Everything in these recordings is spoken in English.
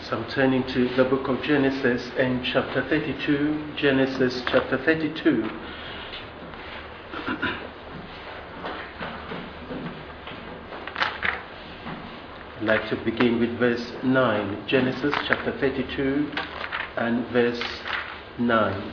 So I'm turning to the book of Genesis and chapter 32. Genesis chapter 32. I'd like to begin with verse 9. Genesis chapter 32 and verse 9.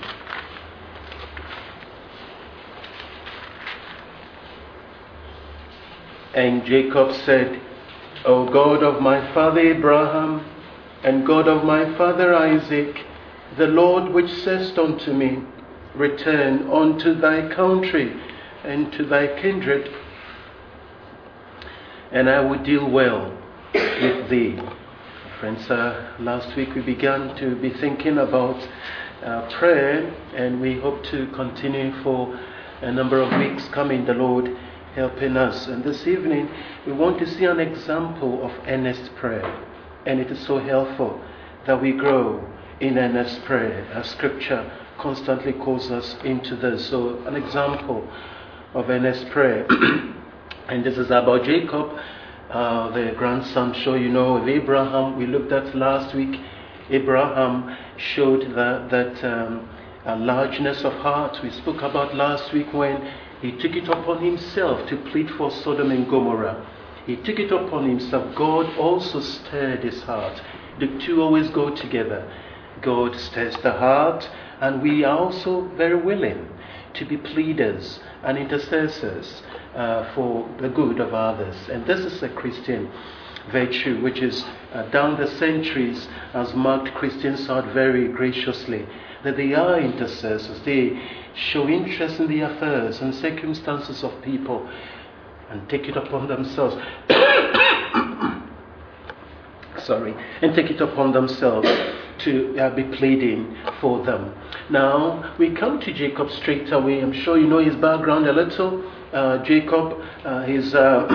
And Jacob said, O God of my father Abraham, and God of my father Isaac, the Lord which saidst unto me, Return unto thy country and to thy kindred, and I will deal well with thee. Friends, last week we began to be thinking about prayer, and we hope to continue for a number of weeks coming, the Lord helping us. And this evening we want to see an example of earnest prayer. And it is so helpful that we grow in earnest prayer, as Scripture constantly calls us into this. So an example of earnest prayer. And this is about Jacob, the grandson, sure you know, of Abraham. We looked at last week. Abraham showed that largeness of heart. We spoke about last week when he took it upon himself to plead for Sodom and Gomorrah. He took it upon himself. God also stirred his heart. The two always go together. God stirs the heart, and we are also very willing to be pleaders and intercessors for the good of others. And this is a Christian virtue which is down the centuries has marked Christians out very graciously. That they are intercessors. They show interest in the affairs and circumstances of people and take it upon themselves. And take it upon themselves to be pleading for them. Now, we come to Jacob straight away. I'm sure you know his background a little. Jacob, his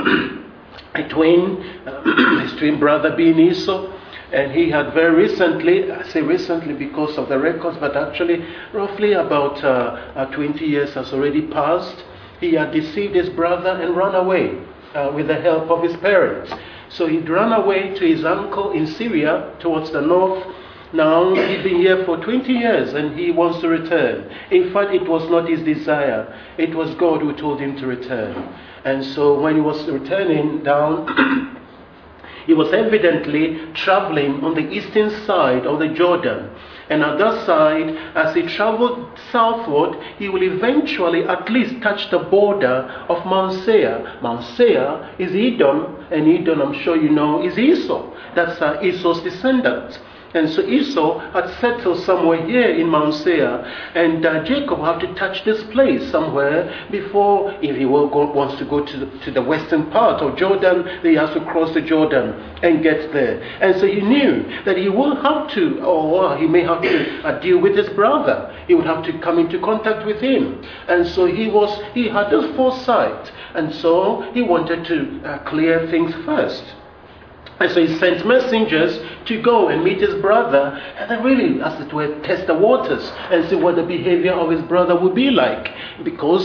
twin brother being Esau. And he had very recently, I say recently because of the records, but actually roughly about 20 years has already passed. He had deceived his brother and run away with the help of his parents. So he'd run away to his uncle in Syria towards the north. Now he'd been here for 20 years and he wants to return. In fact, it was not his desire. It was God who told him to return. And so when he was returning down, he was evidently traveling on the eastern side of the Jordan. And on that side, as he traveled southward, he will eventually at least touch the border of Mount Seir. Mount Seir is Edom, and Edom, I'm sure you know, is Esau. That's Esau's descendant. And so Esau had settled somewhere here in Mount Seir, and Jacob had to touch this place somewhere before, if he wants to go to the western part of Jordan, he has to cross the Jordan and get there. And so he knew that he will have to, or he may have to deal with his brother. He would have to come into contact with him. And so he had this foresight, and so he wanted to clear things first. And so he sent messengers to go and meet his brother and then really, as it were, test the waters and see what the behavior of his brother would be like. Because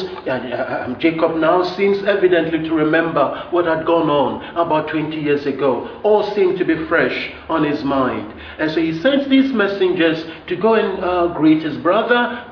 Jacob now seems evidently to remember what had gone on about 20 years ago. All seemed to be fresh on his mind. And so he sent these messengers to go and greet his brother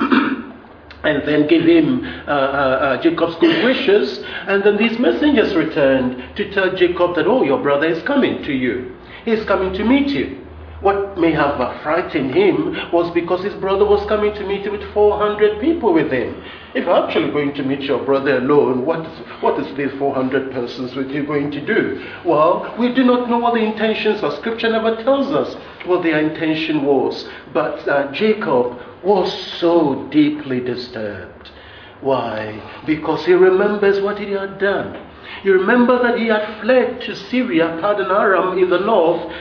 and then give him Jacob's good wishes. And then these messengers returned to tell Jacob that, oh, your brother is coming to you. He's coming to meet you. What may have frightened him was because his brother was coming to meet you with 400 people with him. If you're actually going to meet your brother alone, what is these 400 persons with you going to do? Well, we do not know what the intentions are. Scripture never tells us what their intention was. But Jacob was so deeply disturbed. Why? Because he remembers what he had done. You remember that he had fled to Syria, Padan Aram in the north,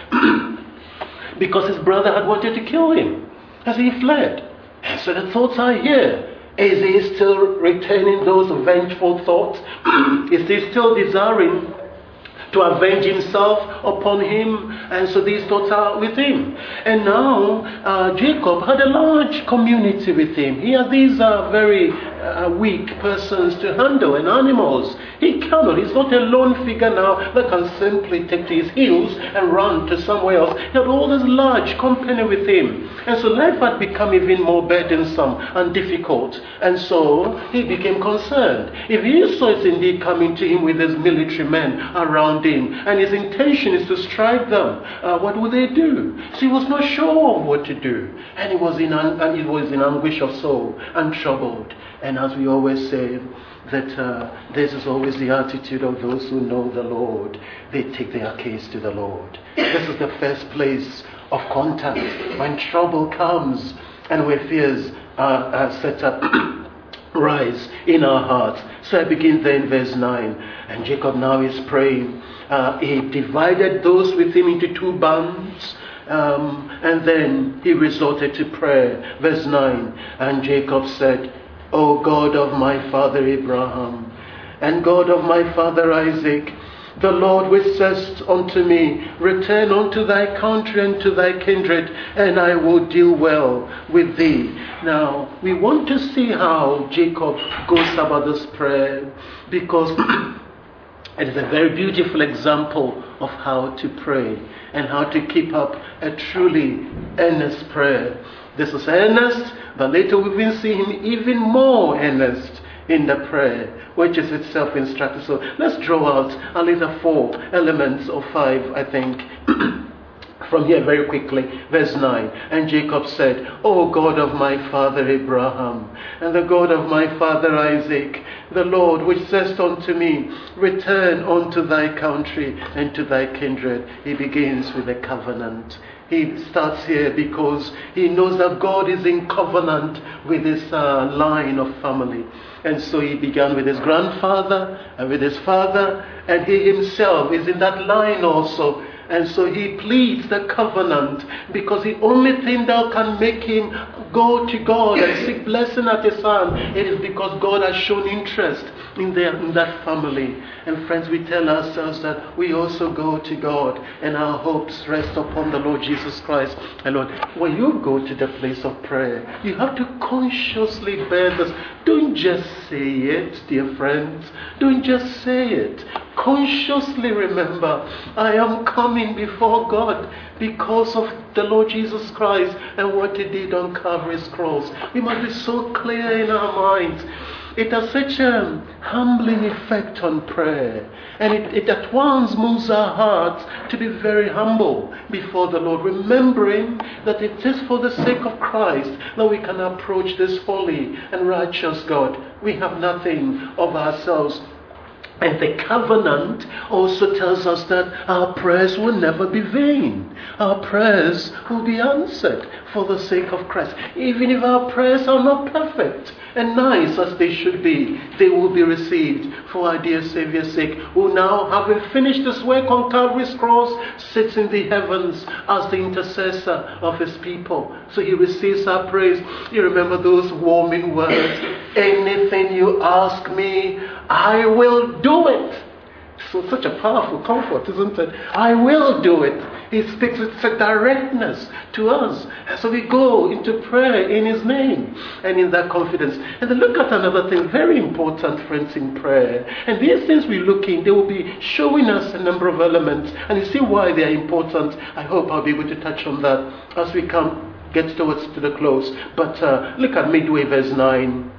because his brother had wanted to kill him as he fled. And so the thoughts are here. Is he still retaining those vengeful thoughts? Is he still desiring to avenge himself upon him? And so these thoughts are with him. And now Jacob had a large community with him. He had these very weak persons to handle and animals. He cannot. He's not a lone figure now that can simply take to his heels and run to somewhere else. He had all this large company with him. And so life had become even more burdensome and difficult. And so he became concerned. If Esau is indeed coming to him with his military men around him, and his intention is to strike them, what will they do? So he was not sure of what to do. And he was in anguish of soul and troubled. And as we always say, that this is always the attitude of those who know the Lord. They take their case to the Lord. This is the first place of contact when trouble comes and where fears are set up, rise in our hearts. So I begin there in verse 9. And Jacob now is praying. He divided those with him into two bands. And then he resorted to prayer. Verse 9. And Jacob said, O God of my father Abraham, and God of my father Isaac, the Lord which says unto me, return unto thy country and to thy kindred, and I will deal well with thee. Now, we want to see how Jacob goes about this prayer, because it is a very beautiful example of how to pray and how to keep up a truly earnest prayer. This is earnest, but later we will see him even more earnest in the prayer, which is itself instructive. So let's draw out at least 4 elements, or 5, I think, from here very quickly. Verse 9. And Jacob said, O God of my father Abraham, and the God of my father Isaac, the Lord which says unto me, return unto thy country and to thy kindred. He begins with a covenant. He starts here because he knows that God is in covenant with his line of family. And so he began with his grandfather and with his father, and he himself is in that line also. And so he pleads the covenant, because the only thing that can make him go to God and seek blessing at his hand, it is because God has shown interest in that family. And friends, we tell ourselves that we also go to God, and our hopes rest upon the Lord Jesus Christ. And Lord, when you go to the place of prayer, you have to consciously bear this. Don't just say it, dear friends. Don't just say it. Consciously remember, I am coming before God because of the Lord Jesus Christ and what he did on Calvary's cross. We must be so clear in our minds. It has such a humbling effect on prayer. And it at once moves our hearts to be very humble before the Lord, remembering that it is for the sake of Christ that we can approach this holy and righteous God. We have nothing of ourselves. And the covenant also tells us that our prayers will never be vain. Our prayers will be answered for the sake of Christ. Even if our prayers are not perfect and nice as they should be, they will be received for our dear Savior's sake, who now, having finished his work on Calvary's cross, sits in the heavens as the intercessor of his people. So he receives our praise. You remember those warming words, anything you ask me, I will do it. So such a powerful comfort, isn't it? I will do it. He speaks with such directness to us. And so we go into prayer in his name and in that confidence. And then look at another thing, very important, friends, in prayer. And these things we look in, they will be showing us a number of elements. And you see why they are important. I hope I'll be able to touch on that as we get towards to the close. But look at midway verse 9.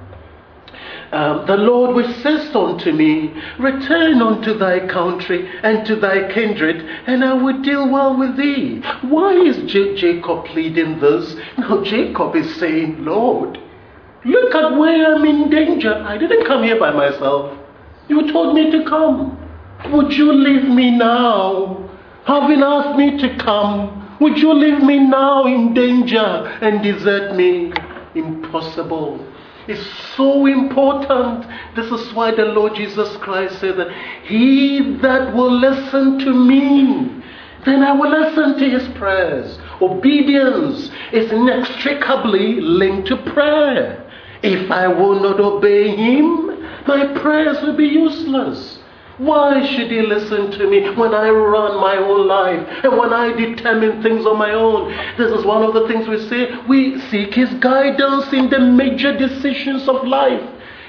The Lord which says unto me, return unto thy country and to thy kindred, and I will deal well with thee. Why is Jacob pleading this? Now Jacob is saying, Lord, look at where I'm in danger. I didn't come here by myself. You told me to come. Would you leave me now? Having asked me to come, would you leave me now in danger and desert me? Impossible. It's so important. This is why the Lord Jesus Christ said that he that will listen to me, then I will listen to his prayers. Obedience is inextricably linked to prayer. If I will not obey him, my prayers will be useless. Why should he listen to me when I run my own life and when I determine things on my own? This is one of the things we say. We seek his guidance in the major decisions of life.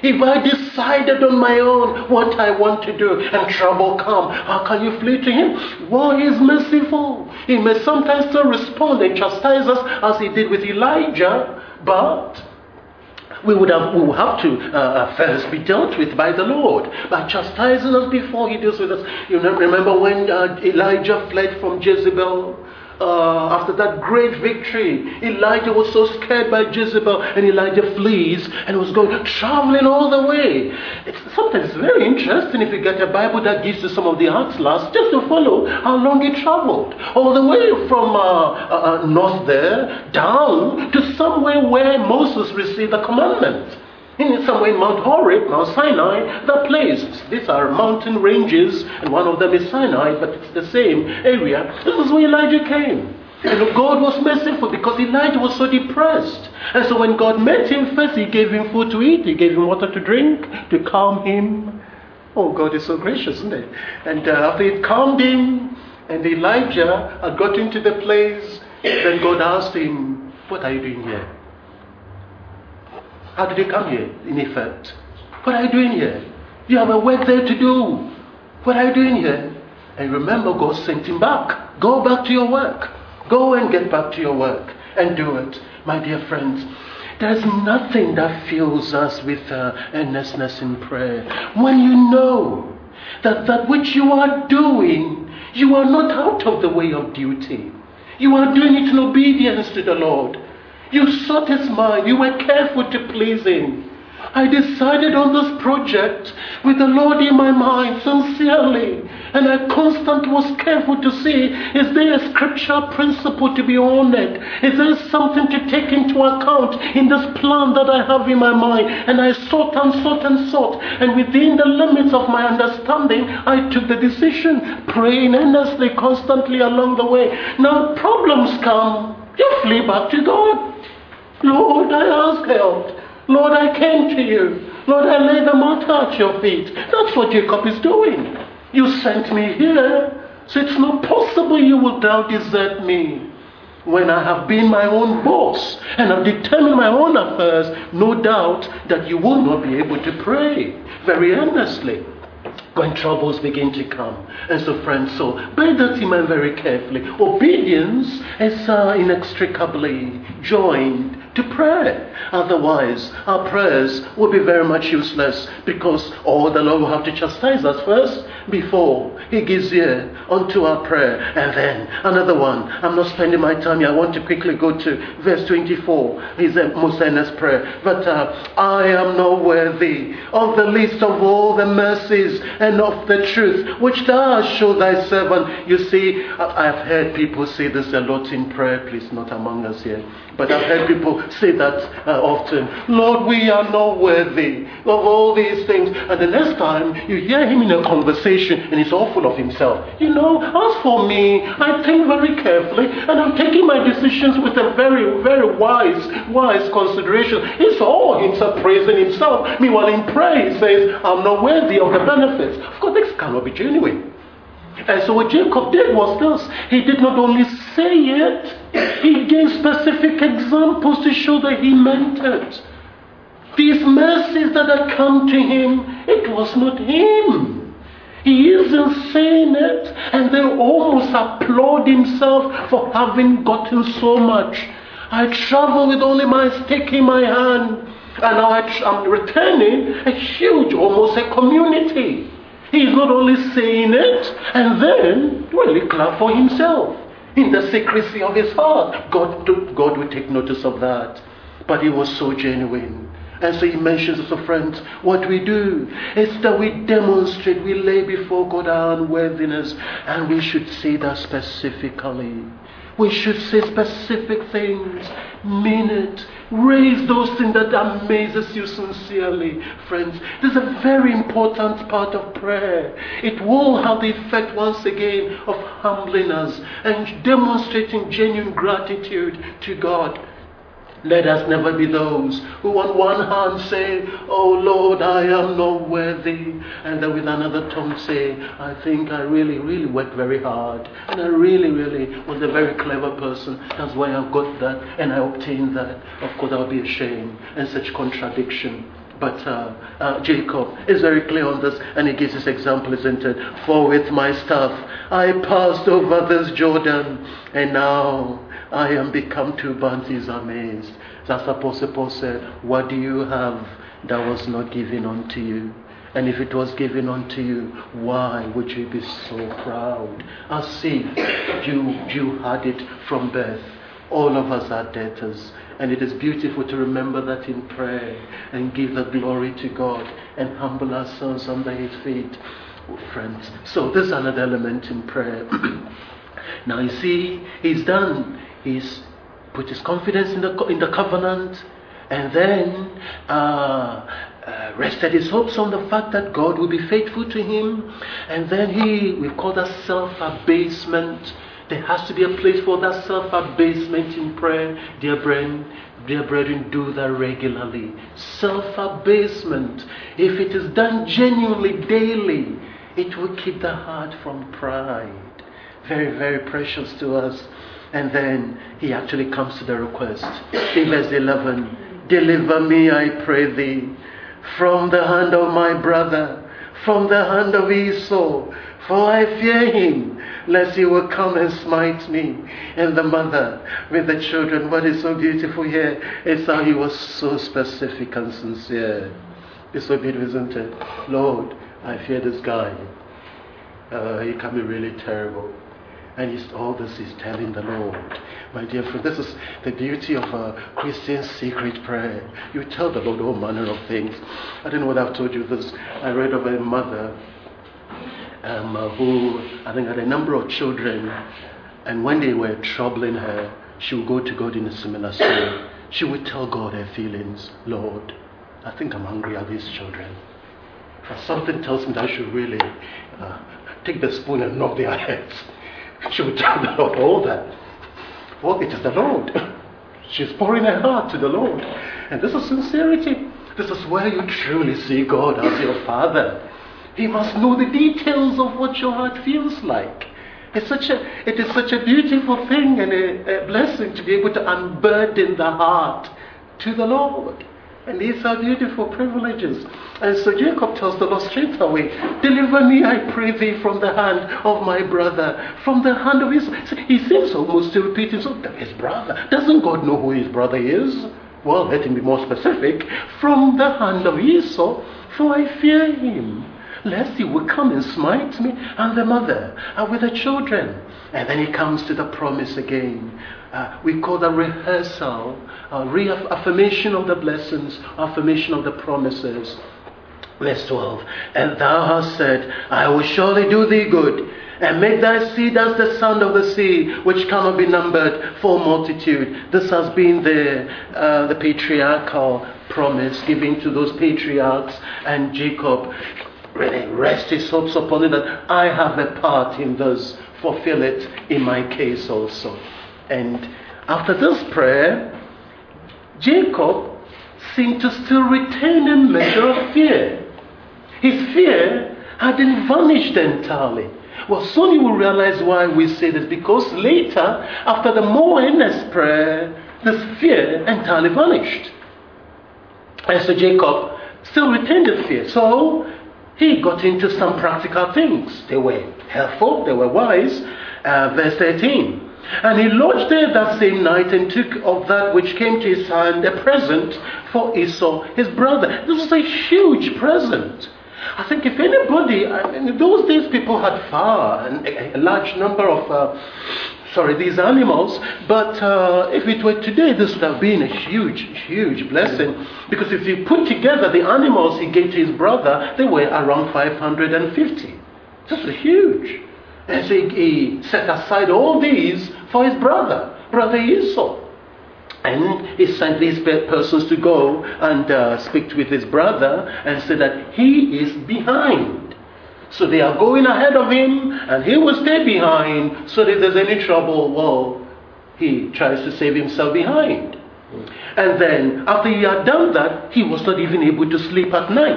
If I decided on my own what I want to do and trouble come, how can you flee to him? Well, he is merciful. He may sometimes still respond and chastise us as he did with Elijah, but we will have to first be dealt with by the Lord, by chastising us before he deals with us. You remember when Elijah fled from Jezebel? After that great victory, Elijah was so scared by Jezebel, and Elijah flees and was going traveling all the way. Sometimes it's very interesting if you get a Bible that gives you some of the atlas, just to follow how long he traveled, all the way from north there down to somewhere where Moses received the commandment. In somewhere in Mount Horeb, Mount Sinai, the place. These are mountain ranges, and one of them is Sinai, but it's the same area. This is where Elijah came. And God was merciful because Elijah was so depressed. And so when God met him first, he gave him food to eat, he gave him water to drink, to calm him. Oh, God is so gracious, isn't he? And after he calmed him, and Elijah had got into the place, then God asked him, what are you doing here? How did you come here, in effect? What are you doing here? You have a work there to do. What are you doing here? And remember, God sent him back. Go back to your work. Go and get back to your work and do it. My dear friends, there's nothing that fills us with earnestness in prayer. When you know that which you are doing, you are not out of the way of duty. You are doing it in obedience to the Lord. You sought his mind. You were careful to please him. I decided on this project with the Lord in my mind, sincerely. And I constantly was careful to see, is there a scriptural principle to be honored? Is there something to take into account in this plan that I have in my mind? And I sought and sought and sought. And within the limits of my understanding, I took the decision, praying earnestly, constantly along the way. Now problems come, you flee back to God. Lord, I ask help. Lord, I came to you. Lord, I lay the matter at your feet. That's what Jacob is doing. You sent me here, so it's not possible you will now desert me. When I have been my own boss and have determined my own affairs, no doubt that you will not be able to pray very earnestly when troubles begin to come. And so, friends, bear that in mind very carefully. Obedience is inextricably joined to prayer. Otherwise, our prayers will be very much useless, because the Lord will have to chastise us first before he gives ear unto our prayer. And then another one. I'm not spending my time here. I want to quickly go to verse 24. His most earnest prayer. But I am not worthy of the least of all the mercies and of the truth which thou hast showed thy servant. You see, I've heard people say this a lot in prayer. Please, not among us here. But I've heard people say that often. Lord, we are not worthy of all these things. And the next time you hear him in a conversation and he's all full of himself. As for me, I think very carefully and I'm taking my decisions with a very, very wise consideration. He's all himself praising himself. Meanwhile, in prayer he says, I'm not worthy of the benefits. Of course, this cannot be genuine. And so what Jacob did was this. He did not only say it, he gave specific examples to show that he meant it. These mercies that had come to him, it was not him. He isn't saying it, and they almost applaud himself for having gotten so much. I travel with only my stick in my hand, and now I'm returning a huge, almost a community. He is not only saying it and then really clap for himself in the secrecy of his heart. God will take notice of that. But he was so genuine. And so he mentions, so friends, what we do is that we demonstrate, we lay before God our unworthiness, and we should say that specifically. We should say specific things, mean it, raise those things that amazes you sincerely. Friends, this is a very important part of prayer. It will have the effect once again of humbling us and demonstrating genuine gratitude to God. Let us never be those who on one hand say, oh Lord, I am not worthy. And then with another tongue say, I think I really, really worked very hard. And I really, really was a very clever person. That's why I got that and I obtained that. Of course, I'll be ashamed and such contradiction. But Jacob is very clear on this, and he gives this example, isn't it? For with my staff I passed over this Jordan, and now I am become two bands. He's amazed. As Apostle Paul said, what do you have that was not given unto you? And if it was given unto you, why would you be so proud? As if you had it from birth. All of us are debtors. And it is beautiful to remember that in prayer and give the glory to God and humble ourselves under His feet, friends. So this is another element in prayer. Now you see, he's done. He's put his confidence in the covenant, and then rested his hopes on the fact that God will be faithful to him. And then we call that self-abasement. There has to be a place for that self-abasement in prayer. Dear brethren, do that regularly. Self-abasement. If it is done genuinely daily, it will keep the heart from pride. Very, very precious to us. And then he actually comes to the request. In verse 11, deliver me, I pray thee, from the hand of my brother, from the hand of Esau, for I fear him, lest he will come and smite me. And the mother with the children. What is so beautiful here is how he was so specific and sincere. It's so beautiful, isn't it? Lord, I fear this guy. He can be really terrible. And all this is telling the Lord. My dear friend, this is the beauty of a Christian secret prayer. You tell the Lord all manner of things. I don't know whether I've told you this. I read of a mother who I think had a number of children, and when they were troubling her, she would go to God in a similar story. She would tell God her feelings. Lord, I think I'm angry at these children. Something tells me that I should really take the spoon and knock their heads. She would tell the Lord all that. Well, it is the Lord. She's pouring her heart to the Lord. And this is sincerity. This is where you truly see God as your Father. He must know the details of what your heart feels like. It is such a beautiful thing and a blessing to be able to unburden the heart to the Lord. And these are beautiful privileges. And so Jacob tells the Lord straight away, deliver me, I pray thee, from the hand of my brother, from the hand of his... He seems almost to repeat himself, his brother. Doesn't God know who his brother is? Well, let him be more specific. From the hand of Esau, for I fear him, lest he will come and smite me and the mother with the children. And then he comes to the promise again. We call that rehearsal, reaffirmation of the blessings, affirmation of the promises. Verse 12, and thou hast said, I will surely do thee good, and make thy seed as the sand of the sea, which cannot be numbered for multitude. This has been the patriarchal promise given to those patriarchs, and Jacob really rests his hopes upon it that I have a part in this. Fulfill it in my case also. And after this prayer, Jacob seemed to still retain a measure of fear. His fear hadn't vanished entirely. Well, soon you will realize why we say this, because later, after the more earnest prayer, this fear entirely vanished. And so Jacob still retained the fear. So he got into some practical things. They were helpful, they were wise. Verse 13. And he lodged there that same night and took of that which came to his hand a present for Esau, his brother. This was a huge present. I think if anybody, in those days people had a large number of these animals, but if it were today, this would have been a huge blessing, because if you put together the animals he gave to his brother, they were around 550. This was huge. And so he set aside all these for his brother Esau. And he sent these persons to go and speak with his brother and say that he is behind. So they are going ahead of him, and he will stay behind, so that if there's any trouble, well, he tries to save himself behind. And then, after he had done that, he was not even able to sleep at night.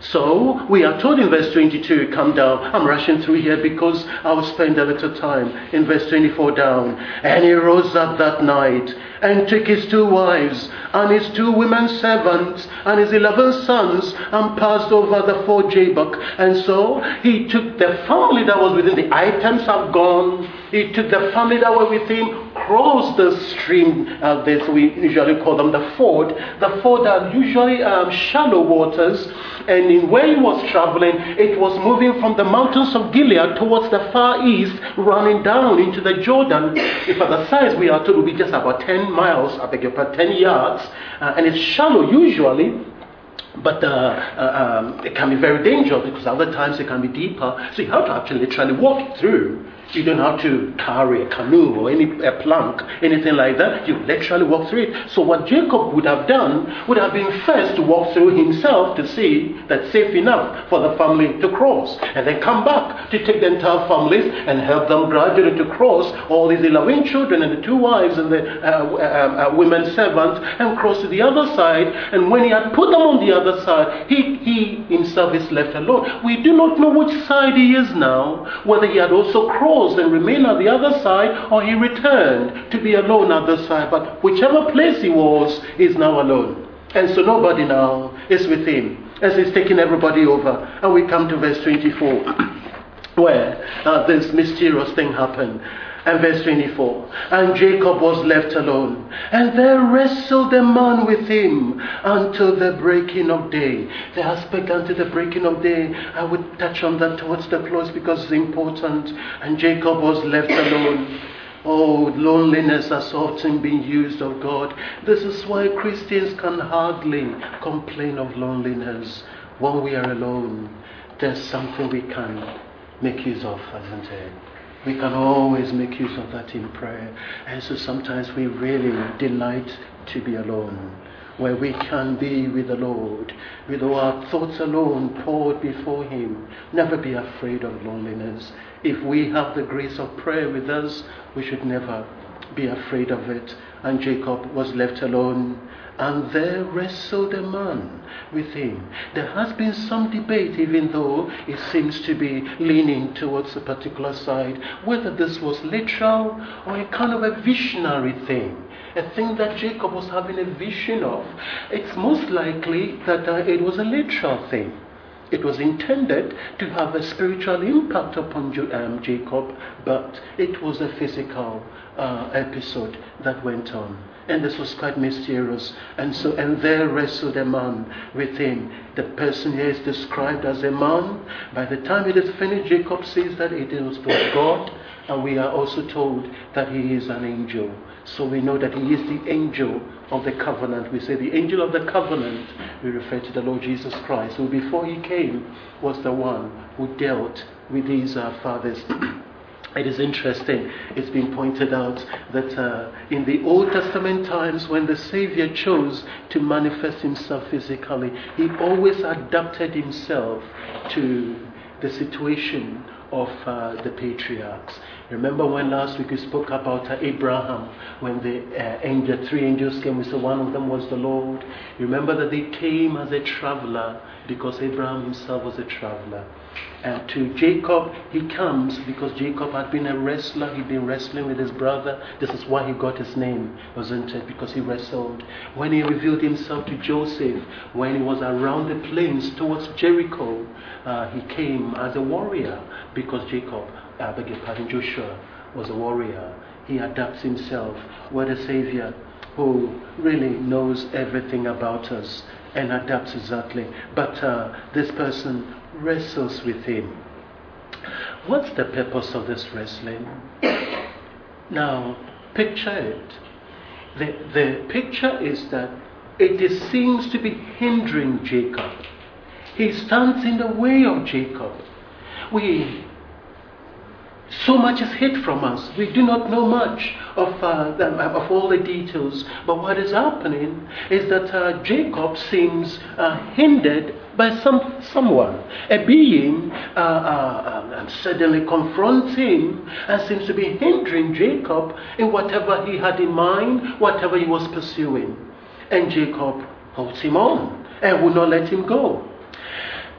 So we are told in verse 22, come down. I'm rushing through here because I will spend a little time. In verse 24 down. And he rose up that night and took his 2 wives and his 2 women servants and his 11 sons and passed over the ford Jabbok. And so he took the family that was within, the items have gone. He took the family that were with him, crossed the stream. This we usually call them the ford. The ford are usually shallow waters. And in where he was traveling, it was moving from the mountains of Gilead towards the far east, running down into the Jordan. If at the size we are told will be just about 10 miles, 10 yards, and it's shallow usually. But it can be very dangerous because other times it can be deeper. So you have to actually literally walk through. You don't have to carry a canoe or a plank, anything like that. You literally walk through it. So what Jacob would have done would have been first to walk through himself to see that's safe enough for the family to cross. And then come back to take the entire families and help them gradually to cross, all these 11 children and the 2 wives and the women servants, and cross to the other side. And when he had put them on the other side, he himself is left alone. We do not know which side he is now, whether he had also crossed and remained at the other side, or he returned to be alone at the side. But whichever place he was, he's now alone. And so nobody now is with him as he's taking everybody over. And we come to verse 24, where this mysterious thing happened. And verse 24, and Jacob was left alone, and there wrestled a man with him until the breaking of day. The aspect until the breaking of day, I would touch on that towards the close because it's important. And Jacob was left alone. Oh, loneliness has often been used of God. This is why Christians can hardly complain of loneliness. When we are alone, there's something we can make use of, isn't it? We can always make use of that in prayer. And so sometimes we really delight to be alone, where we can be with the Lord, with our thoughts alone poured before Him. Never be afraid of loneliness. If we have the grace of prayer with us, we should never be afraid of it. And Jacob was left alone, and there wrestled a man with him. There has been some debate, even though it seems to be leaning towards a particular side, whether this was literal or a kind of a visionary thing, a thing that Jacob was having a vision of. It's most likely that it was a literal thing. It was intended to have a spiritual impact upon Jacob, but it was a physical episode that went on. And this was quite mysterious. And there wrestled a man with him. The person here is described as a man. By the time it is finished, Jacob says that it was God. And we are also told that he is an angel. So we know that he is the angel of the covenant. We say the angel of the covenant. We refer to the Lord Jesus Christ, who before he came was the one who dealt with these fathers. It is interesting, it's been pointed out that in the Old Testament times, when the Savior chose to manifest himself physically, he always adapted himself to the situation of the patriarchs. Remember when last week we spoke about Abraham, when the 3 angels came, we said one of them was the Lord. Remember that they came as a traveler because Abraham himself was a traveler. And to Jacob, he comes because Jacob had been a wrestler. He'd been wrestling with his brother. This is why he got his name, wasn't it? Because he wrestled. When he revealed himself to Joseph, when he was around the plains towards Jericho, he came as a warrior because Joshua was a warrior. He adapts himself. What a Savior who really knows everything about us and adapts exactly. But this person wrestles with him. What's the purpose of this wrestling? Now, picture it. The picture is that it seems to be hindering Jacob. He stands in the way of Jacob. So much is hid from us. We do not know much of all the details. But what is happening is that Jacob seems hindered by someone. A being suddenly confronts him and seems to be hindering Jacob in whatever he had in mind, whatever he was pursuing. And Jacob holds him on and will not let him go.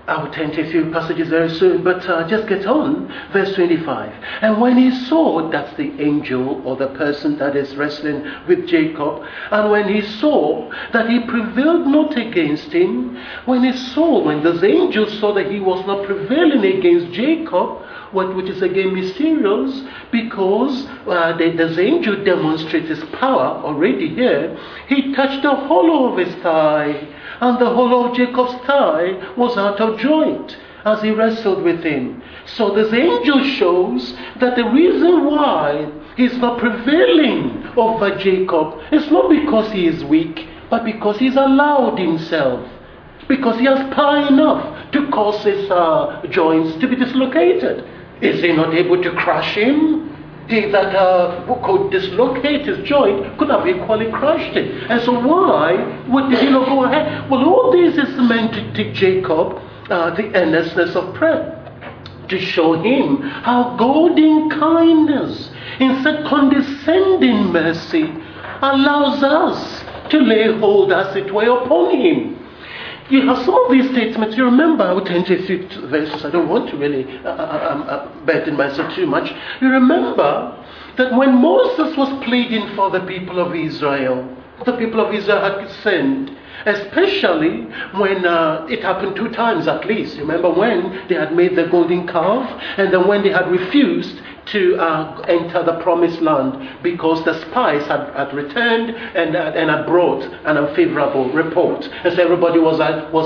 I will turn to a few passages very soon, but just get on. Verse 25. And when he saw, that's the angel or the person that is wrestling with Jacob, and when he saw that he prevailed not against him, when this angel saw that he was not prevailing against Jacob, which is again mysterious, because this angel demonstrates his power already here, he touched the hollow of his thigh, and the hollow of Jacob's thigh was out of joint as he wrestled with him. So this angel shows that the reason why he's not prevailing over Jacob is not because he is weak, but because he's allowed himself. Because he has power enough to cause his joints to be dislocated. Is he not able to crush him? He that could dislocate his joint could have equally crushed it. And so why did he not go ahead? Well, all this is meant to teach Jacob the earnestness of prayer, to show him how God in kindness, in such condescending mercy, allows us to lay hold, as it were, upon him. You have some of these statements. You remember, I will turn to a few verses. I don't want to really burden myself too much. You remember that when Moses was pleading for the people of Israel had sinned, especially when it happened 2 times at least. Remember when they had made the golden calf, and then when they had refused to enter the promised land because the spies had returned and had brought an unfavorable report. And so everybody was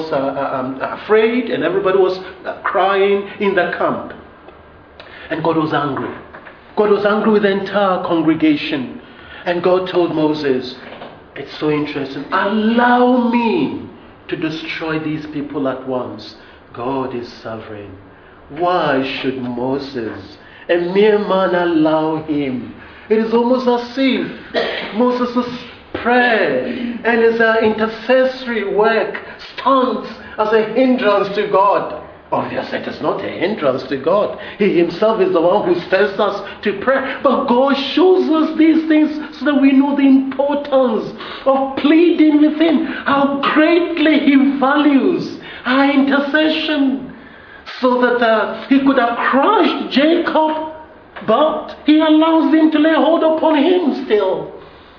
afraid, and everybody was crying in the camp. And God was angry. God was angry with the entire congregation. And God told Moses, it's so interesting, allow me to destroy these people at once. God is sovereign. Why should Moses, a mere man, allow him? It is almost as if Moses' prayer and his intercessory work stands as a hindrance to God. Obviously, it is not a hindrance to God. He himself is the one who stirs us to prayer. But God shows us these things so that we know the importance of pleading with him, how greatly he values our intercession, so that he could have crushed Jacob, but he allows him to lay hold upon him still,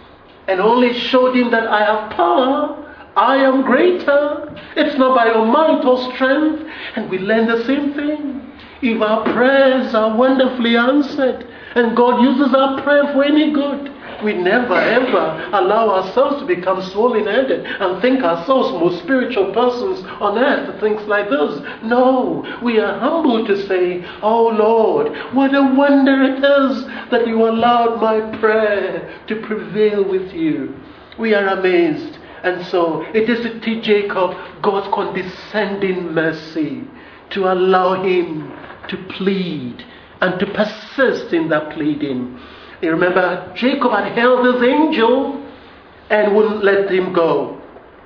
and only showed him that I have power, I am greater. It's not by your might or strength. And we learn the same thing. If our prayers are wonderfully answered, and God uses our prayer for any good, we never ever allow ourselves to become swollen-headed and think ourselves most spiritual persons on earth, things like this. No, we are humble to say, oh Lord, what a wonder it is that you allowed my prayer to prevail with you. We are amazed. And so it is to teach Jacob God's condescending mercy, to allow him to plead and to persist in that pleading. You remember, Jacob had held his angel and wouldn't let him go.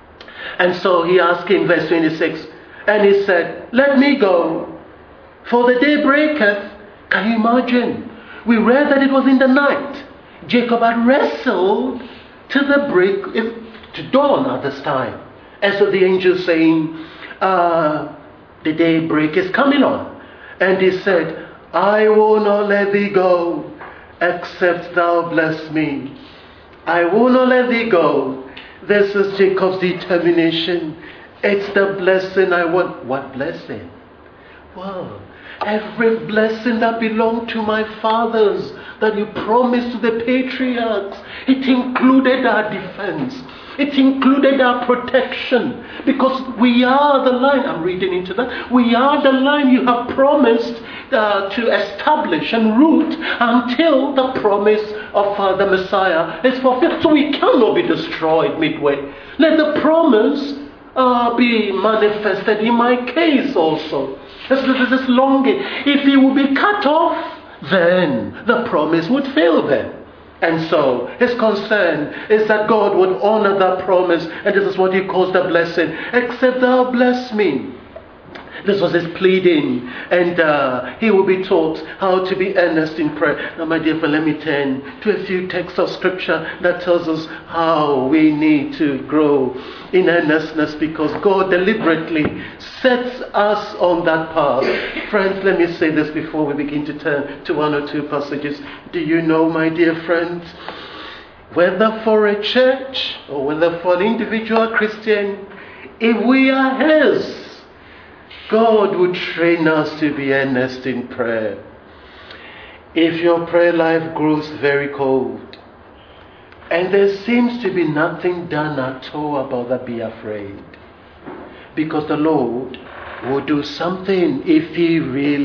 And so he asked him, verse 26, and he said, let me go, for the day breaketh. Can you imagine? We read that it was in the night. Jacob had wrestled to the break, to dawn at this time. And so the angel saying, the daybreak is coming on. And he said, I will not let thee go, except thou bless me. I will not let thee go. This is Jacob's determination. It's the blessing I want. What blessing? Well, every blessing that belonged to my fathers, that you promised to the patriarchs, it included our defense. It included our protection, because we are the line. I'm reading into that. We are the line you have promised to establish and root until the promise of the Messiah is fulfilled. So we cannot be destroyed midway. Let the promise be manifested in my case also. This longing. If he will be cut off, then the promise would fail then. And so his concern is that God would honor that promise, and this is what he calls the blessing. Except thou bless me. This was his pleading, and he will be taught how to be earnest in prayer. Now, my dear friend, let me turn to a few texts of scripture that tells us how we need to grow in earnestness, because God deliberately sets us on that path. Friends, let me say this before we begin to turn to one or two passages. Do you know, my dear friends, whether for a church or whether for an individual Christian, if we are his, God would train us to be earnest in prayer. If your prayer life grows very cold and there seems to be nothing done at all about that, be afraid. Because the Lord will do something if He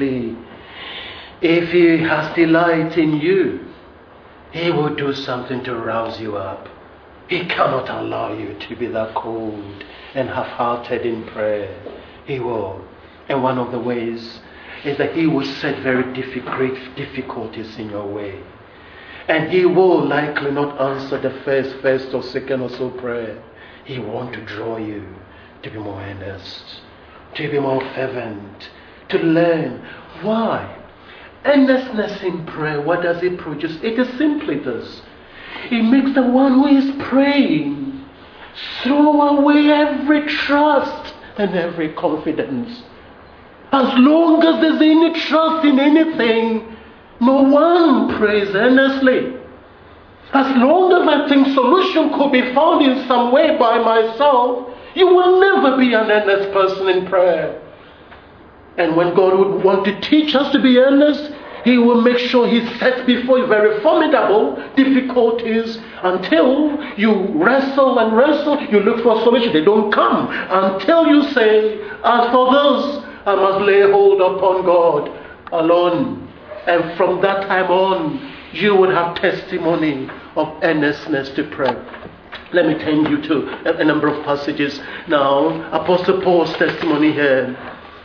has delight in you. He will do something to rouse you up. He cannot allow you to be that cold and half-hearted in prayer. He will. And one of the ways is that He will set very great difficulties in your way. And He will likely not answer the first or second or so prayer. He wants to draw you to be more earnest, to be more fervent, to learn. Why? Earnestness in prayer, what does it produce? It is simply this. It makes the one who is praying throw away every trust and every confidence. As long as there's any trust in anything, no one prays earnestly. As long as I think solution could be found in some way by myself, you will never be an earnest person in prayer. And when God would want to teach us to be earnest, He will make sure He sets before you very formidable difficulties until you wrestle and wrestle. You look for a solution. They don't come until you say, as for this, I must lay hold upon God alone. And from that time on, you would have testimony of earnestness to pray. Let me turn you to a number of passages. Now, Apostle Paul's testimony here.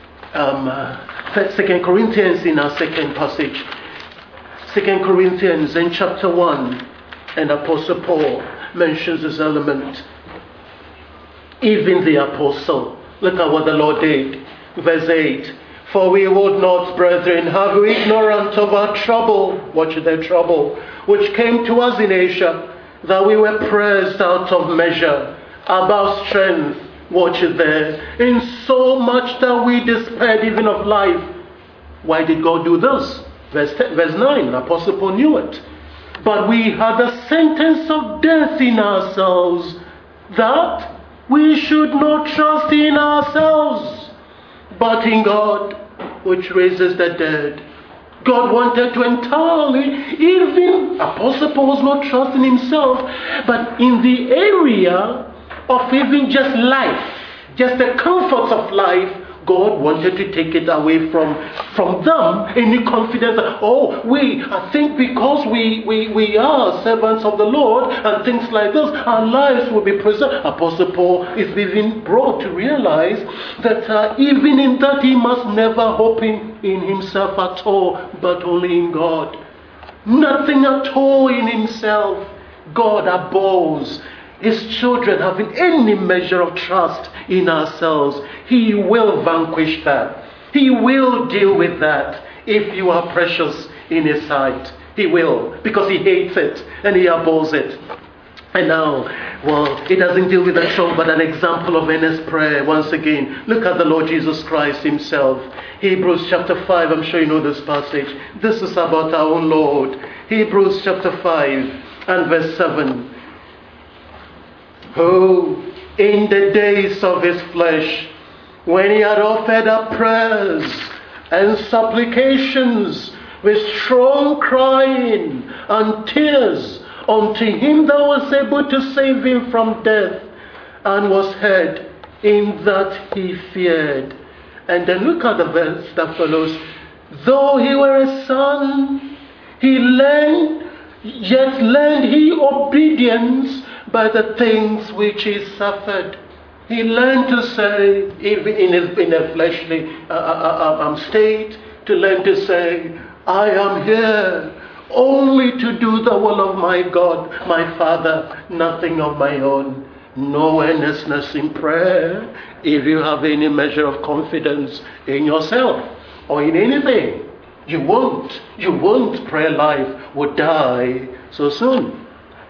2 Corinthians in our second passage. 2 Corinthians in chapter 1. And Apostle Paul mentions this element. Even the apostle. Look at what the Lord did. Verse 8. For we would not, brethren, have you ignorant of our trouble. Watch their trouble. Which came to us in Asia, that we were pressed out of measure, above strength. Watch it there. In so much that we despaired even of life. Why did God do this? Verse 9. Apostle Paul knew it. But we had a sentence of death in ourselves, that we should not trust in ourselves, but in God, which raises the dead. God wanted to entirely, even Apostle Paul was not trusting himself, but in the area of even just life, just the comforts of life, God wanted to take it away from them, any confidence that, I think because we are servants of the Lord and things like this, our lives will be preserved. Apostle Paul is even brought to realize that even in that he must never hope in himself at all, but only in God. Nothing at all in himself. God abhors His children having any measure of trust in ourselves. He will vanquish that. He will deal with that if you are precious in His sight. He will, because He hates it and He abhors it. And now, it doesn't deal with the trouble, but an example of earnest prayer. Once again, look at the Lord Jesus Christ Himself. Hebrews chapter 5, I'm sure you know this passage. This is about our own Lord. Hebrews chapter 5 and verse 7. Who, in the days of His flesh, when He had offered up prayers and supplications with strong crying and tears unto Him that was able to save Him from death, and was heard, in that He feared. And then look at the verse that follows. Though He were a son, yet learned He obedience by the things which He suffered. He learned to say, even in a fleshly state, to learn to say, I am here only to do the will of my God, my Father, nothing of my own. No earnestness in prayer If you have any measure of confidence in yourself or in anything, you won't prayer life would die so soon.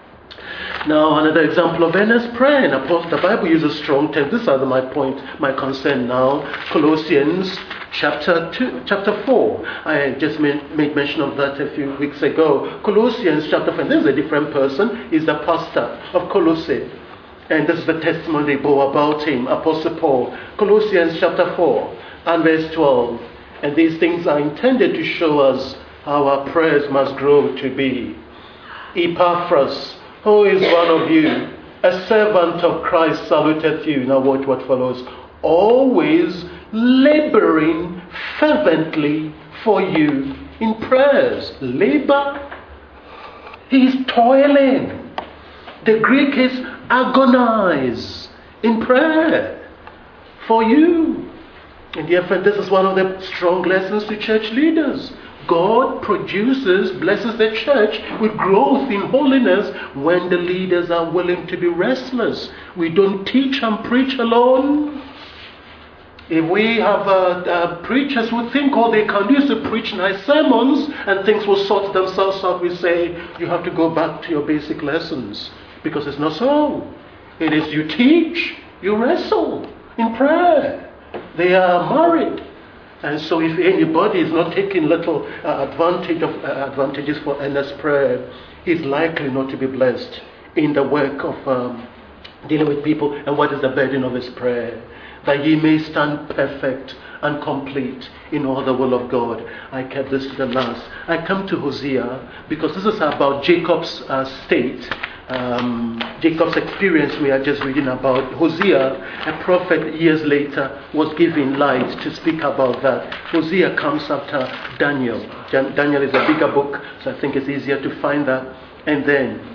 Now, another example of earnest prayer. And of course, the Bible uses strong terms. This is my point, my concern now. Colossians chapter 4. I just made mention of that a few weeks ago. Colossians chapter 4. This is a different person. He's the pastor of Colossae. And this is the testimony they bore about him, Apostle Paul. Colossians chapter 4 and verse 12. And these things are intended to show us how our prayers must grow to be. Epaphras, who is one of you, a servant of Christ, saluteth you. Now watch what follows. Always laboring fervently for you in prayers. Labor. He's toiling. The Greek is agonize in prayer for you. And dear friend, this is one of the strong lessons to church leaders. God blesses the church with growth in holiness when the leaders are willing to be restless. We don't teach and preach alone. If we have preachers who think all they can do is to preach nice sermons and things will sort themselves out, we say, you have to go back to your basic lessons. Because it's not so. It is you teach, you wrestle in prayer. They are married. And so if anybody is not taking little advantages for earnest prayer, he's likely not to be blessed in the work of dealing with people. And what is the burden of his prayer? That ye may stand perfect and complete in all the will of God. I kept this to the last. I come to Hosea because this is about Jacob's state. Jacob's experience we are just reading about. Hosea, a prophet years later, was given light to speak about that. Hosea comes after Daniel. Daniel is a bigger book, so I think it's easier to find that. And then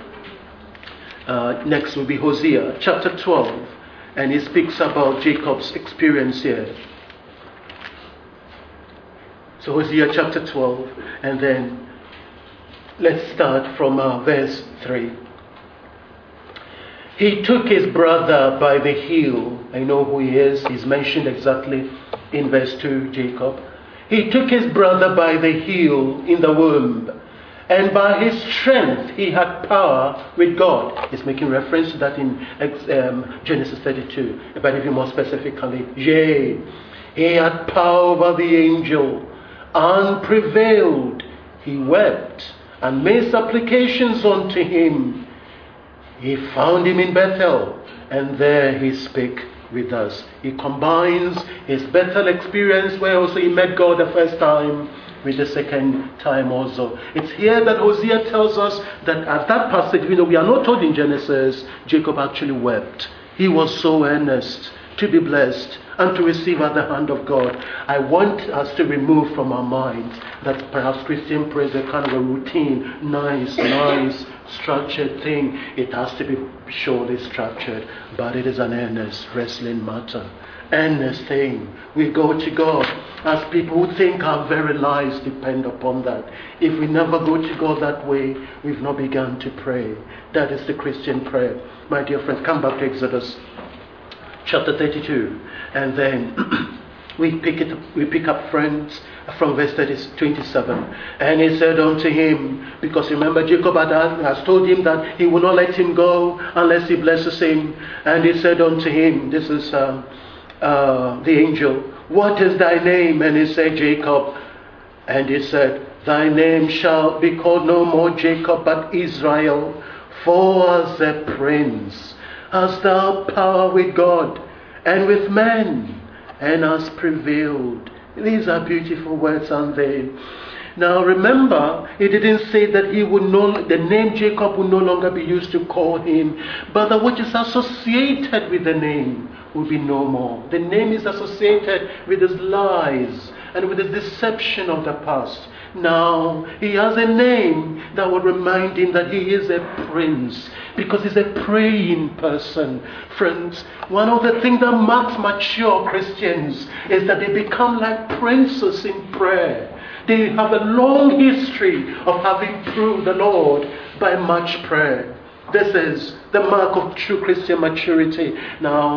next will be Hosea chapter 12, and he speaks about Jacob's experience here. So Hosea chapter 12, and then let's start from verse 3. He took his brother by the heel. I know who he is. He's mentioned exactly in verse 2, Jacob. He took his brother by the heel in the womb, and by his strength he had power with God. He's making reference to that in Genesis 32. But even more specifically, yea, he had power over the angel and prevailed. He wept and made supplications unto him. He found him in Bethel, and there he spake with us. He combines his Bethel experience, where also he met God the first time, with the second time also. It's here that Hosea tells us that at that passage, we are not told in Genesis, Jacob actually wept. He was so earnest to be blessed and to receive at the hand of God. I want us to remove from our minds that perhaps Christian prayer is a kind of a routine, nice, structured thing. It has to be surely structured, but it is an earnest, wrestling matter. Earnest thing. We go to God as people who think our very lives depend upon that. If we never go to God that way, we've not begun to pray. That is the Christian prayer. My dear friends, come back to Exodus chapter 32, and then we pick up friends from verse 27. And he said unto him, because remember Jacob has told him that he will not let him go unless he blesses him. And he said unto him, this is the angel, what is thy name? And he said, Jacob. And he said, thy name shall be called no more Jacob, but Israel, for as a prince hast thou power with God and with men, and hast prevailed. These are beautiful words, aren't they? Now remember, it didn't say that the name Jacob would no longer be used to call him, but that which is associated with the name will be no more. The name is associated with his lies and with the deception of the past. Now, he has a name that will remind him that he is a prince, because he's a praying person. Friends, one of the things that marks mature Christians is that they become like princes in prayer. They have a long history of having proved the Lord by much prayer. This is the mark of true Christian maturity. Now,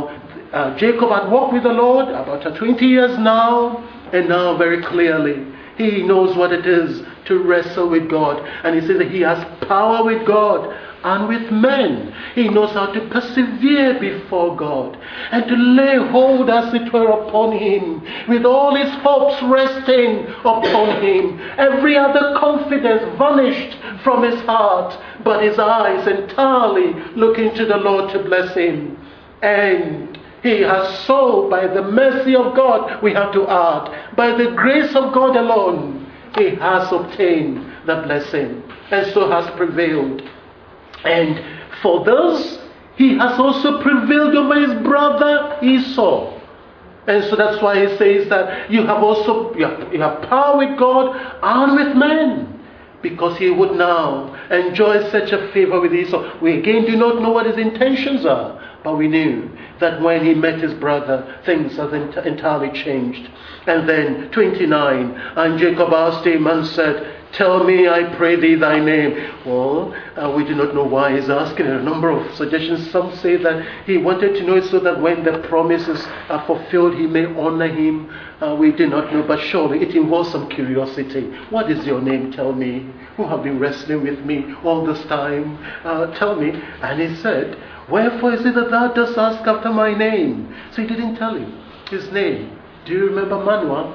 Jacob had walked with the Lord about 20 years now, and now very clearly he knows what it is to wrestle with God. And he says that he has power with God and with men. He knows how to persevere before God and to lay hold, as it were, upon Him, with all his hopes resting upon Him. Every other confidence vanished from his heart, but his eyes entirely looking to the Lord to bless him. And he has so, by the mercy of God, we have to add, by the grace of God alone, he has obtained the blessing, and so has prevailed. And for this, he has also prevailed over his brother Esau. And so that's why he says that you have power with God and with men. Because he would now enjoy such a favor with Esau. We again do not know what his intentions are. But we knew that when he met his brother, things have entirely changed. And then 29, and Jacob asked him and said, "Tell me, I pray thee, thy name." Well, we do not know why he's asking. A number of suggestions. Some say that he wanted to know it so that when the promises are fulfilled, he may honor him. We do not know, but surely it involves some curiosity. What is your name? Tell me. Who have been wrestling with me all this time? Tell me. And he said, "Wherefore is it that thou dost ask after my name?" So he didn't tell him his name. Do you remember Manoah?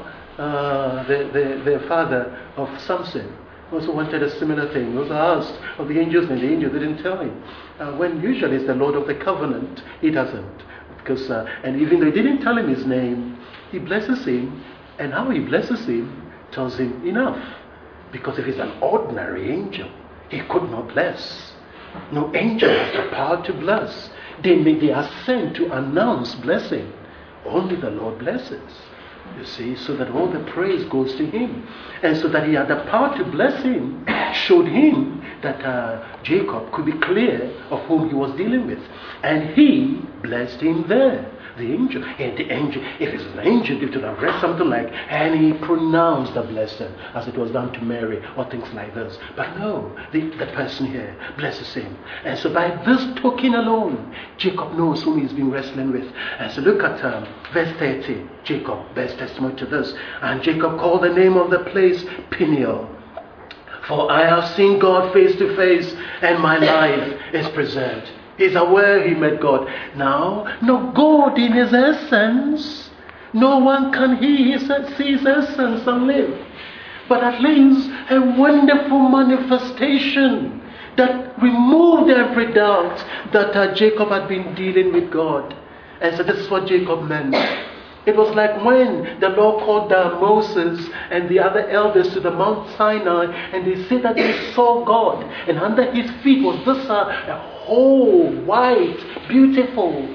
The father of Samson also wanted a similar thing. He was asked of the angels, and the angel didn't tell him. When usually it's the Lord of the covenant, he doesn't. Because and even though he didn't tell him his name, he blesses him, and how he blesses him tells him enough. Because if he's an ordinary angel, he could not bless. No angel has the power to bless. They are sent to announce blessing. Only the Lord blesses. You see, so that all the praise goes to him. And so that he had the power to bless him, showed him that Jacob could be clear of whom he was dealing with. And he blessed him there. The angel. And the angel, if it's an angel, it would have read something like, "And he pronounced the blessing," as it was done to Mary, or things like this. But no, the person here blesses him. And so by this token alone, Jacob knows whom he's been wrestling with. And so look at verse 30. Jacob bears testimony to this. "And Jacob called the name of the place Peniel. For I have seen God face to face, and my life is preserved." He's aware he met God. Now, no God in his essence. No one can see his essence and live. But at least a wonderful manifestation that removed every doubt that Jacob had been dealing with God. And so this is what Jacob meant. It was like when the Lord called Moses and the other elders to the Mount Sinai, and they said that they saw God, and under his feet was this whole white, beautiful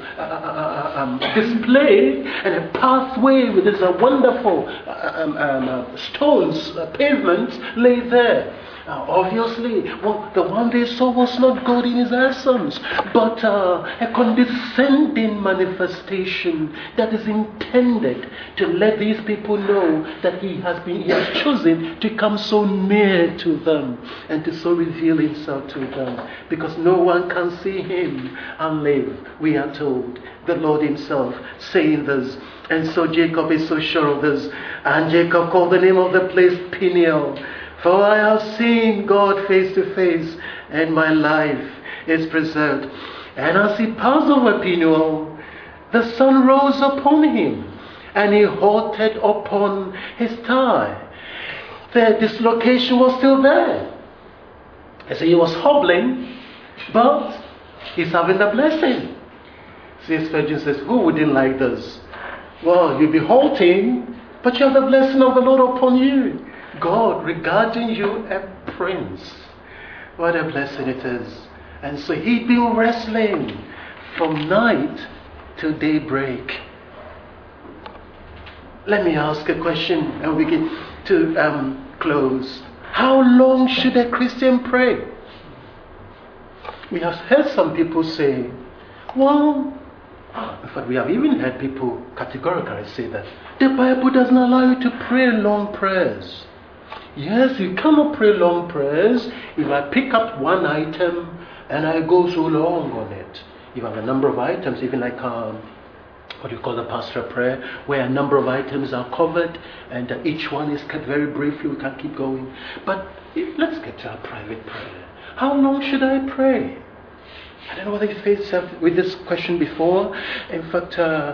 display, and a pathway with this wonderful stones, pavements lay there. Obviously, the one they saw was not God in his essence, but a condescending manifestation that is intended to let these people know that he has chosen to come so near to them and to so reveal himself to them, because no one can see him and live. We are told, the Lord himself saying this. And so Jacob is so sure of this. And Jacob called the name of the place Peniel. For I have seen God face to face, and my life is preserved. And as he passed over Peniel, the sun rose upon him, and he halted upon his thigh. The dislocation was still there. So he was hobbling, but he's having the blessing. C.S. Spurgeon says, who wouldn't like this? Well, you'll be halting, but you have the blessing of the Lord upon you. God regarding you a prince. What a blessing it is. And so he'd been wrestling from night till daybreak. Let me ask a question and we get to close. How long should a Christian pray? We have heard some people say, well, in fact we have even heard people categorically say that the Bible doesn't allow you to pray long prayers. Yes, you cannot pray long prayers if I pick up one item and I go so long on it. If I have a number of items, even like what we call the pastoral prayer, where a number of items are covered and each one is kept very briefly. We can keep going. But let's get to our private prayer. How long should I pray? I don't know whether you faced with this question before. In fact,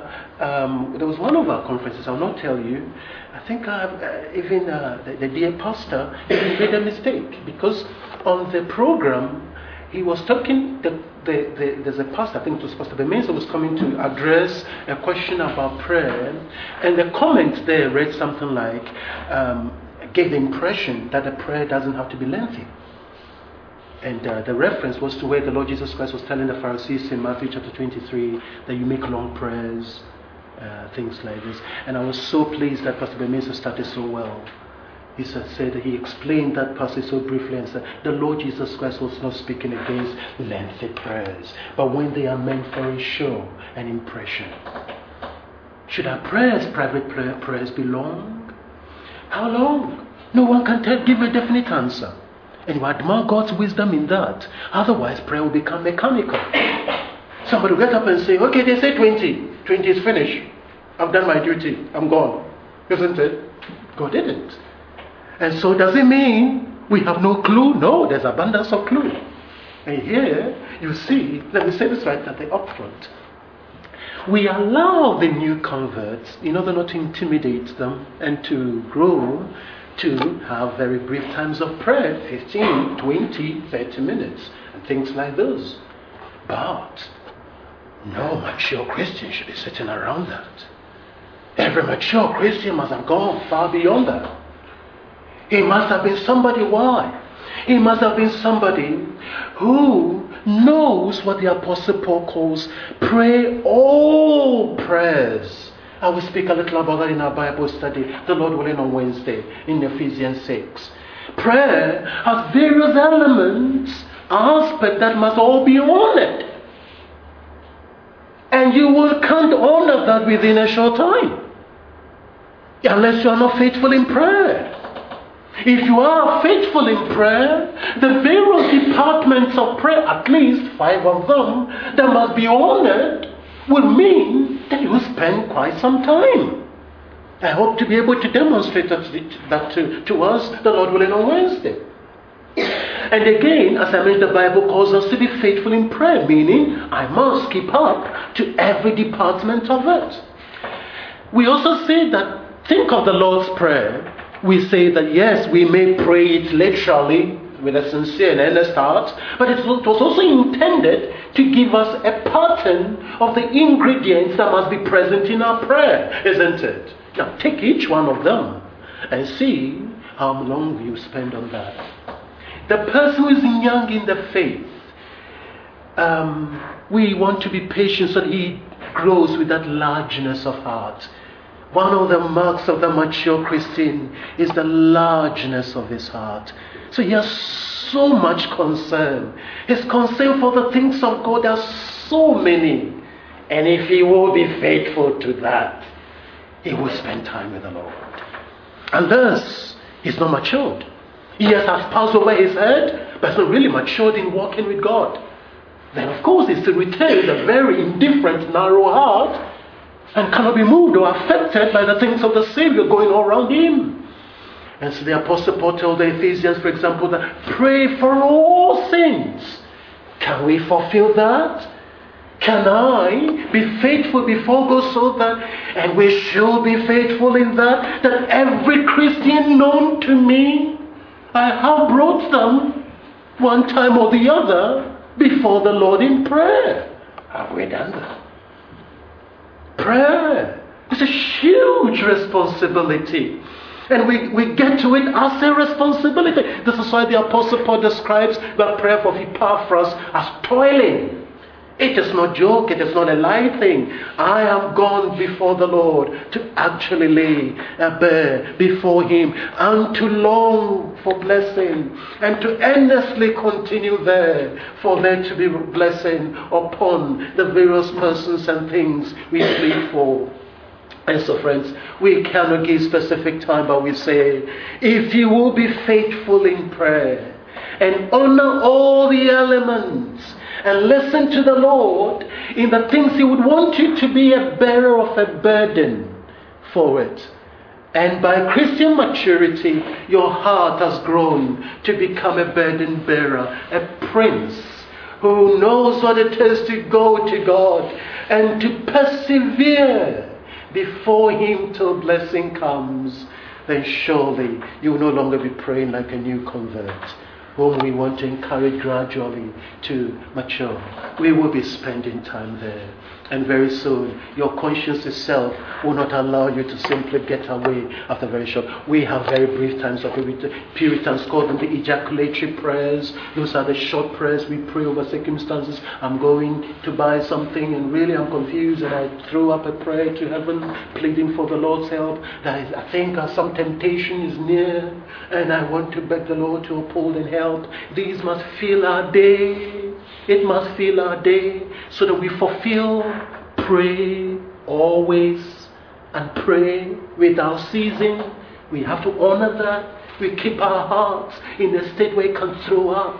there was one of our conferences, I'll not tell you. I think even the dear pastor even made a mistake, because on the program he was talking, there's a pastor, I think it was Pastor Bemensa, was coming to address a question about prayer, and the comment there read something like, gave the impression that the prayer doesn't have to be lengthy. And the reference was to where the Lord Jesus Christ was telling the Pharisees in Matthew chapter 23 that you make long prayers, things like this. And I was so pleased that Pastor Bemensa started so well. He said he explained that passage so briefly and said the Lord Jesus Christ was not speaking against lengthy prayers, but when they are meant for a show, an impression. Should our prayers, private prayers, be long? How long? No one can give a definite answer. And we admire God's wisdom in that. Otherwise, prayer will become mechanical. Somebody will get up and say, okay, they say 20. 20 is finished. I've done my duty. I'm gone. Isn't it? God didn't. And so does it mean we have no clue? No, there's abundance of clue. And here, you see, let me say this right at the upfront. We allow the new converts, in order not to intimidate them and to grow, to have very brief times of prayer, 15, 20, 30 minutes, and things like those. But no mature Christian should be sitting around that. Every mature Christian must have gone far beyond that. He must have been somebody. Why? He must have been somebody who knows what the Apostle Paul calls pray all prayers. I will speak a little about that in our Bible study, the Lord willing, on Wednesday in Ephesians 6. Prayer has various elements, aspects that must all be honored. And you can't honor that within a short time, unless you are not faithful in prayer. If you are faithful in prayer, the various departments of prayer, at least 5 of them, that must be honored, will mean that you will spend quite some time. I hope to be able to demonstrate that to us, the Lord willing, on Wednesday. And again, as I mentioned, the Bible calls us to be faithful in prayer, meaning I must keep up to every department of it. We also say that, think of the Lord's Prayer. We say that yes, we may pray it literally with a sincere and earnest heart, but it was also intended to give us a pattern of the ingredients that must be present in our prayer, isn't it? Now take each one of them and see how long you spend on that. The person who is young in the faith, we want to be patient so that he grows with that largeness of heart. One of the marks of the mature Christian is the largeness of his heart. So he has so much concern. His concern for the things of God are so many. And if he will be faithful to that, he will spend time with the Lord. Unless he's not matured. He has passed over his head, but he's not really matured in walking with God. Then of course he still retains a very indifferent, narrow heart, and cannot be moved or affected by the things of the Savior going all around him. And so the Apostle Paul told the Ephesians, for example, that pray for all things. Can we fulfill that? Can I be faithful before God so that, and we should be faithful in that every Christian known to me, I have brought them one time or the other before the Lord in prayer. Have we done that? Prayer is a huge responsibility. And we get to it as a responsibility. This is why the Apostle Paul describes the prayer of Epaphras as toiling. It is not joke, it is not a light thing. I have gone before the Lord to actually lay bare before him and to long for blessing and to earnestly continue there for there to be blessing upon the various persons and things we plead for. And so friends, we cannot give specific time, but we say, if you will be faithful in prayer, and honor all the elements and listen to the Lord in the things He would want you to be a bearer of a burden for it. And by Christian maturity, your heart has grown to become a burden bearer, a prince who knows what it is to go to God and to persevere before Him till blessing comes. Then surely you will no longer be praying like a new convert, whom we want to encourage gradually to mature. We will be spending time there. And very soon, your conscience itself will not allow you to simply get away after very short. We have very brief times of it. Puritans call them the ejaculatory prayers. Those are the short prayers we pray over circumstances. I'm going to buy something and really I'm confused and I throw up a prayer to heaven, pleading for the Lord's help. I think some temptation is near and I want to beg the Lord to uphold and help. These must fill our day. It must fill our day so that we fulfill, pray always, and pray without ceasing. We have to honor that. We keep our hearts in a state where it can throw up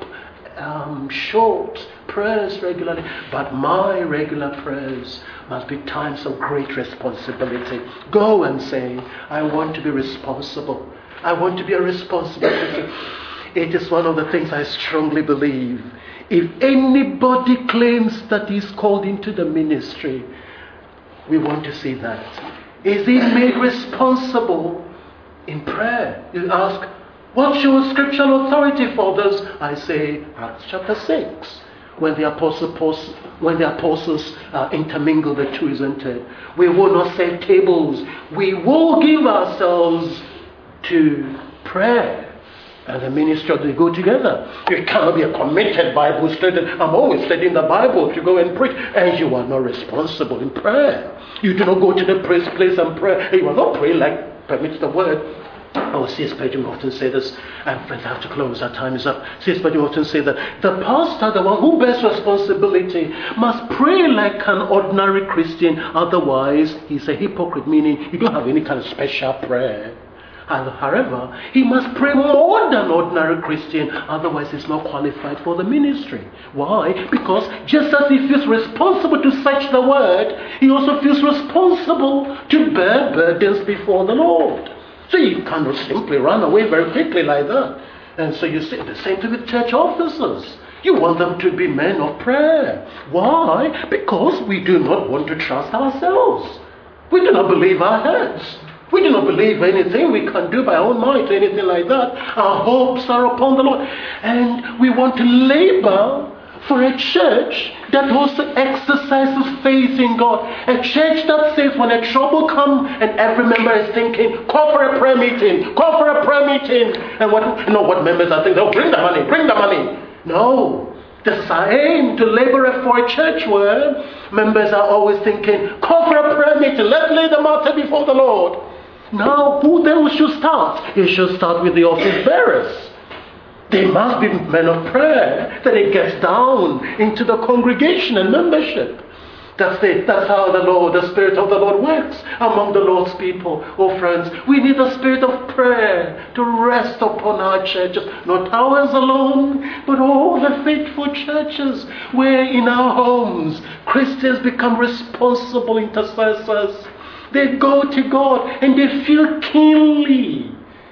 short prayers regularly. But my regular prayers must be times of great responsibility. Go and say, I want to be responsible. I want to be a responsible person. It is one of the things I strongly believe. If anybody claims that he's called into the ministry, we want to see that. Is he made responsible in prayer? You ask, what's your scriptural authority for this? I say, Acts chapter 6. When the apostles intermingle the two, isn't it? We will not set tables. We will give ourselves to prayer. And the ministry, they go together. You cannot be a committed Bible student. I'm always studying the Bible to go and preach. And you are not responsible in prayer. You do not go to the praise place and pray. You are not praying like permits the word. Oh, C.S. Spurgeon often say this, and friends, I have to close, our time is up. C.S. Spurgeon often say that the pastor, the one who bears responsibility, must pray like an ordinary Christian. Otherwise, he's a hypocrite, meaning you don't have any kind of special prayer. And however, he must pray more than ordinary Christian, otherwise he's not qualified for the ministry. Why? Because just as he feels responsible to search the word, he also feels responsible to bear burdens before the Lord. So you cannot simply run away very quickly like that. And so you see the same thing with church officers. You want them to be men of prayer. Why? Because we do not want to trust ourselves. We do not believe our heads. We do not believe anything we can do by our own might or anything like that. Our hopes are upon the Lord. And we want to labor for a church that also exercises faith in God. A church that says when a trouble comes and every member is thinking, call for a prayer meeting, call for a prayer meeting. And what members are thinking, oh, bring the money, bring the money. No. This is our aim, to labor for a church where members are always thinking, call for a prayer meeting, let's lay the matter before the Lord. Now, who then should start? You should start with the office bearers. They must be men of prayer. Then it gets down into the congregation and membership. That's it. That's how the Spirit of the Lord works among the Lord's people. Oh friends, we need the Spirit of prayer to rest upon our churches. Not ours alone, but all the faithful churches where in our homes Christians become responsible intercessors. They go to God and they feel keenly.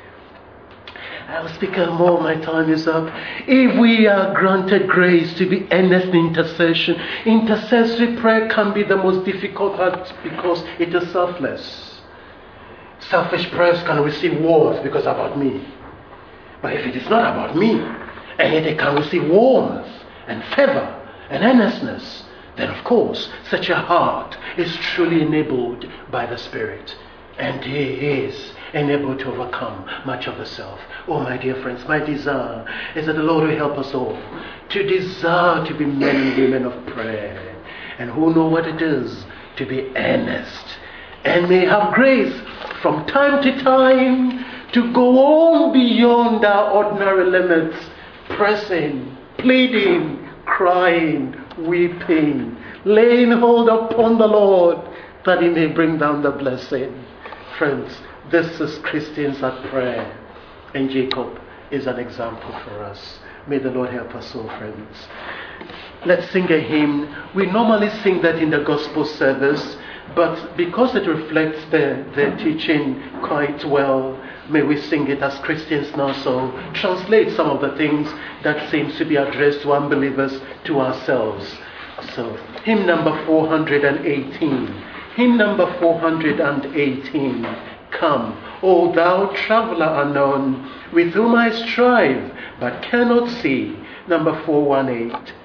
I'll speak more, my time is up. If we are granted grace to be earnest in intercession, intercessory prayer can be the most difficult part because it is selfless. Selfish prayers can receive words because about me. But if it is not about me, and yet it can receive warmth and fervor and earnestness, then of course such a heart is truly enabled by the Spirit. And He is enabled to overcome much of the self. Oh, my dear friends, my desire is that the Lord will help us all to desire to be men and women of prayer, and who know what it is to be earnest, and may have grace from time to time to go on beyond our ordinary limits, pressing, pleading, crying, weeping, laying hold upon the Lord that He may bring down the blessing. Friends, this is Christians at prayer, and Jacob is an example for us. May the Lord help us all, friends. Let's sing a hymn. We normally sing that in the gospel service, but because it reflects the teaching quite well, may we sing it as Christians now, so translate some of the things that seems to be addressed to unbelievers to ourselves. So, hymn number 418. Hymn number 418. Come, O thou traveller unknown, with whom I strive but cannot see. Number 418.